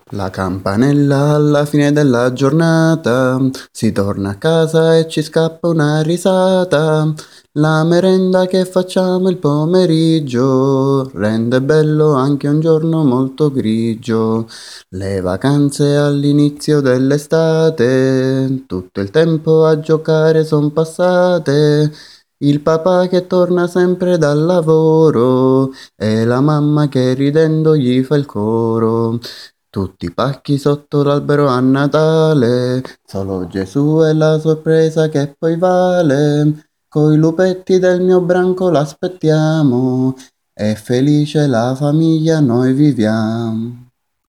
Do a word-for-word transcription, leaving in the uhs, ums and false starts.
La campanella alla fine della giornata, si torna a casa e ci scappa una risata. La merenda che facciamo il pomeriggio rende bello anche un giorno molto grigio. Le vacanze all'inizio dell'estate, tutto il tempo a giocare son passate. Il papà che torna sempre dal lavoro e la mamma che ridendo gli fa il coro. Tutti pacchi sotto l'albero a Natale, solo Gesù è la sorpresa che poi vale. Coi lupetti del mio branco l'aspettiamo, e felice la famiglia noi viviamo.